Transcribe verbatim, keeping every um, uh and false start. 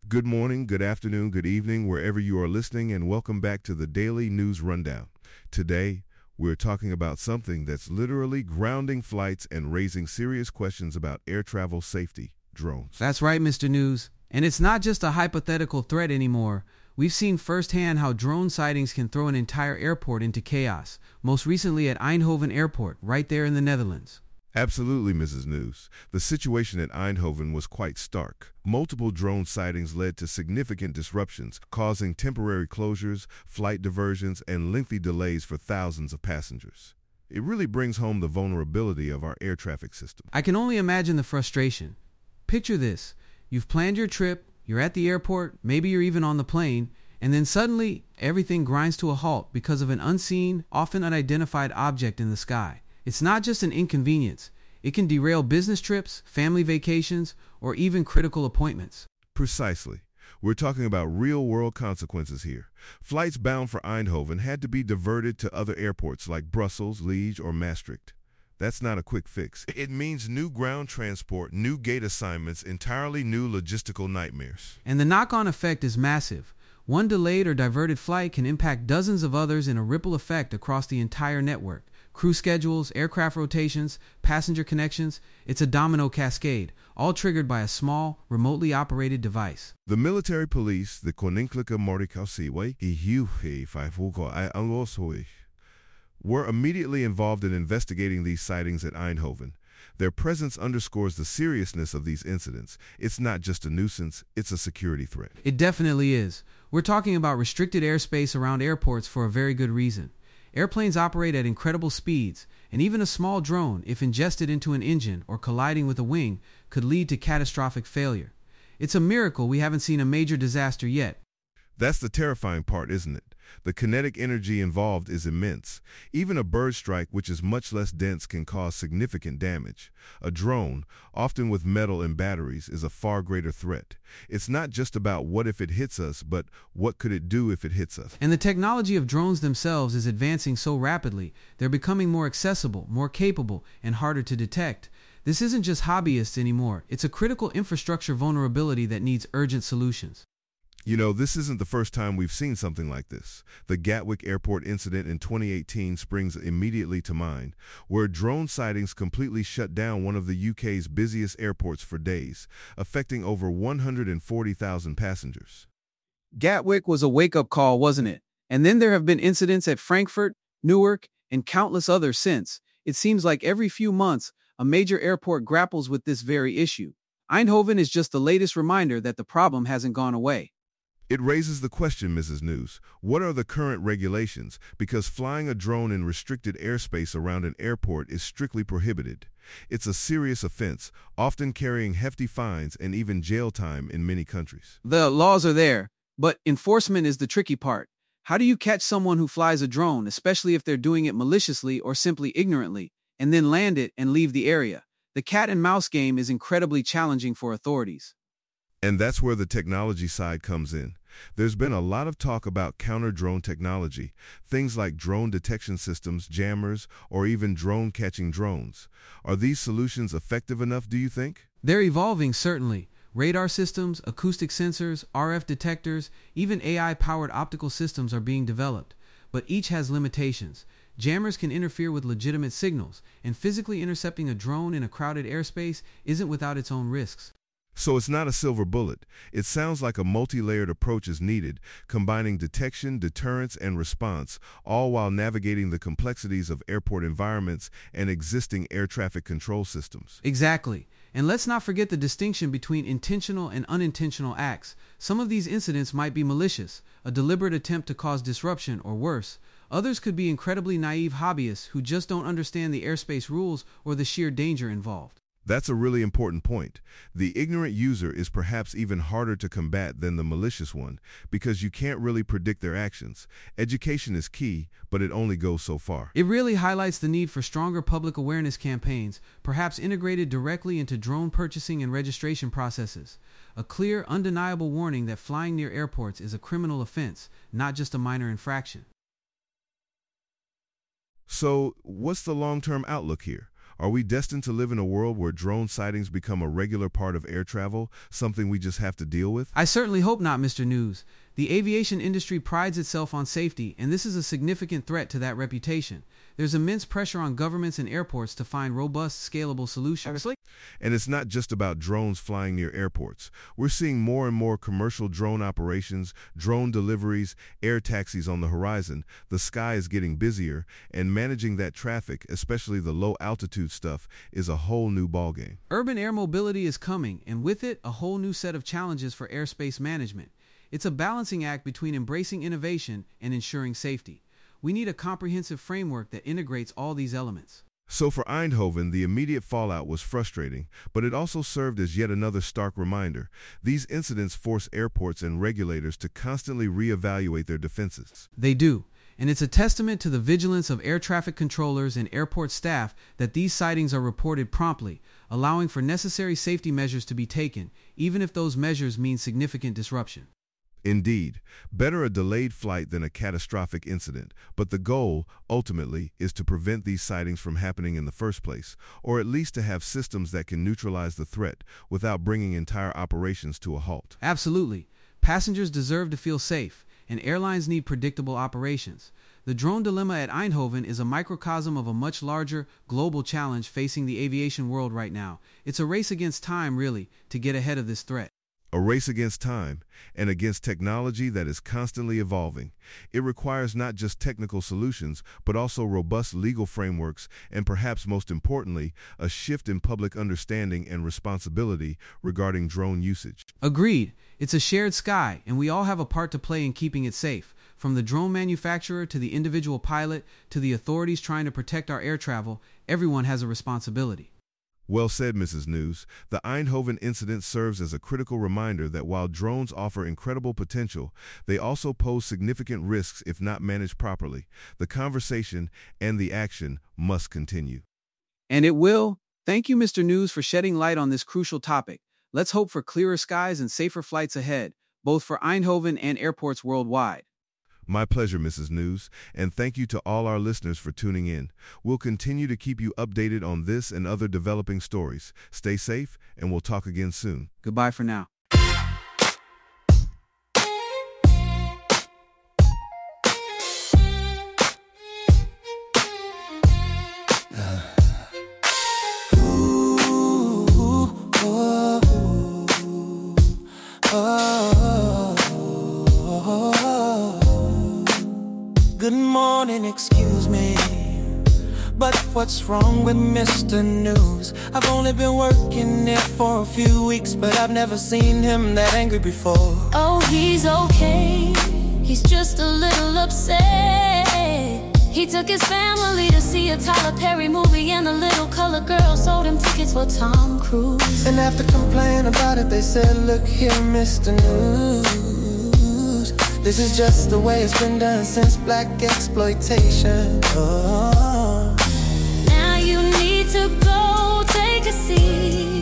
Good morning, good afternoon, good evening, wherever you are listening, and welcome back to the Daily News Rundown. Today, we're talking about something that's literally grounding flights and raising serious questions about air travel safety: drones. That's right, Mister News. And it's not just a hypothetical threat anymore. We've seen firsthand how drone sightings can throw an entire airport into chaos, most recently at Eindhoven Airport, right there in the Netherlands. Absolutely, Missus News. The situation at Eindhoven was quite stark. Multiple drone sightings led to significant disruptions, causing temporary closures, flight diversions, and lengthy delays for thousands of passengers. It really brings home the vulnerability of our air traffic system. I can only imagine the frustration. Picture this. You've planned your trip, you're at the airport, maybe you're even on the plane, and then suddenly everything grinds to a halt because of an unseen, often unidentified object in the sky. It's not just an inconvenience. It can derail business trips, family vacations, or even critical appointments. Precisely. We're talking about real-world consequences here. Flights bound for Eindhoven had to be diverted to other airports like Brussels, Liège, or Maastricht. That's not a quick fix. It means new ground transport, new gate assignments, entirely new logistical nightmares. And the knock-on effect is massive. One delayed or diverted flight can impact dozens of others in a ripple effect across the entire network. Crew schedules, aircraft rotations, passenger connections, it's a domino cascade, all triggered by a small, remotely operated device. The military police, the Koninklijke Marechaussee, were immediately involved in investigating these sightings at Eindhoven. Their presence underscores the seriousness of these incidents. It's not just a nuisance, it's a security threat. It definitely is. We're talking about restricted airspace around airports for a very good reason. Airplanes operate at incredible speeds, and even a small drone, if ingested into an engine or colliding with a wing, could lead to catastrophic failure. It's a miracle we haven't seen a major disaster yet. That's the terrifying part, isn't it? The kinetic energy involved is immense. Even a bird strike, which is much less dense, can cause significant damage. A drone, often with metal and batteries, is a far greater threat. It's not just about what if it hits us, but what could it do if it hits us. And the technology of drones themselves is advancing so rapidly. They're becoming more accessible, more capable, and harder to detect. This isn't just hobbyists anymore. It's a critical infrastructure vulnerability that needs urgent solutions. You know, this isn't the first time we've seen something like this. The Gatwick Airport incident in twenty eighteen springs immediately to mind, where drone sightings completely shut down one of the U K's busiest airports for days, affecting over one hundred forty thousand passengers. Gatwick was a wake-up call, wasn't it? And then there have been incidents at Frankfurt, Newark, and countless others since. It seems like every few months, a major airport grapples with this very issue. Eindhoven is just the latest reminder that the problem hasn't gone away. It raises the question, Missus News, what are the current regulations? Because flying a drone in restricted airspace around an airport is strictly prohibited. It's a serious offense, often carrying hefty fines and even jail time in many countries. The laws are there, but enforcement is the tricky part. How do you catch someone who flies a drone, especially if they're doing it maliciously or simply ignorantly, and then land it and leave the area? The cat and mouse game is incredibly challenging for authorities. And that's where the technology side comes in. There's been a lot of talk about counter-drone technology, things like drone detection systems, jammers, or even drone-catching drones. Are these solutions effective enough, do you think? They're evolving, certainly. Radar systems, acoustic sensors, R F detectors, even A I-powered optical systems are being developed. But each has limitations. Jammers can interfere with legitimate signals, and physically intercepting a drone in a crowded airspace isn't without its own risks. So it's not a silver bullet. It sounds like a multi-layered approach is needed, combining detection, deterrence, and response, all while navigating the complexities of airport environments and existing air traffic control systems. Exactly. And let's not forget the distinction between intentional and unintentional acts. Some of these incidents might be malicious, a deliberate attempt to cause disruption, or worse. Others could be incredibly naive hobbyists who just don't understand the airspace rules or the sheer danger involved. That's a really important point. The ignorant user is perhaps even harder to combat than the malicious one because you can't really predict their actions. Education is key, but it only goes so far. It really highlights the need for stronger public awareness campaigns, perhaps integrated directly into drone purchasing and registration processes. A clear, undeniable warning that flying near airports is a criminal offense, not just a minor infraction. So, what's the long-term outlook here? Are we destined to live in a world where drone sightings become a regular part of air travel, something we just have to deal with? I certainly hope not, Mister News. The aviation industry prides itself on safety, and this is a significant threat to that reputation. There's immense pressure on governments and airports to find robust, scalable solutions. And it's not just about drones flying near airports. We're seeing more and more commercial drone operations, drone deliveries, air taxis on the horizon. The sky is getting busier, and managing that traffic, especially the low-altitude stuff, is a whole new ballgame. Urban air mobility is coming, and with it, a whole new set of challenges for airspace management. It's a balancing act between embracing innovation and ensuring safety. We need a comprehensive framework that integrates all these elements. So for Eindhoven, the immediate fallout was frustrating, but it also served as yet another stark reminder. These incidents force airports and regulators to constantly reevaluate their defenses. They do, and it's a testament to the vigilance of air traffic controllers and airport staff that these sightings are reported promptly, allowing for necessary safety measures to be taken, even if those measures mean significant disruption. Indeed, better a delayed flight than a catastrophic incident, but the goal, ultimately, is to prevent these sightings from happening in the first place, or at least to have systems that can neutralize the threat without bringing entire operations to a halt. Absolutely. Passengers deserve to feel safe, and airlines need predictable operations. The drone dilemma at Eindhoven is a microcosm of a much larger, global challenge facing the aviation world right now. It's a race against time, really, to get ahead of this threat. A race against time and against technology that is constantly evolving. It requires not just technical solutions, but also robust legal frameworks and, perhaps most importantly, a shift in public understanding and responsibility regarding drone usage. Agreed. It's a shared sky, and we all have a part to play in keeping it safe. From the drone manufacturer to the individual pilot to the authorities trying to protect our air travel, everyone has a responsibility. Well said, Missus News. The Eindhoven incident serves as a critical reminder that while drones offer incredible potential, they also pose significant risks if not managed properly. The conversation and the action must continue. And it will. Thank you, Mister News, for shedding light on this crucial topic. Let's hope for clearer skies and safer flights ahead, both for Eindhoven and airports worldwide. My pleasure, Missus News, and thank you to all our listeners for tuning in. We'll continue to keep you updated on this and other developing stories. Stay safe, and we'll talk again soon. Goodbye for now. Good morning, excuse me, but what's wrong with Mister News? I've only been working here for a few weeks, but I've never seen him that angry before. Oh, he's okay, he's just a little upset. He took his family to see a Tyler Perry movie, and the little colored girl sold him tickets for Tom Cruise. And after complaining about it, they said, look here, Mister News, this is just the way it's been done since black exploitation. Oh. Now you need to go take a seat.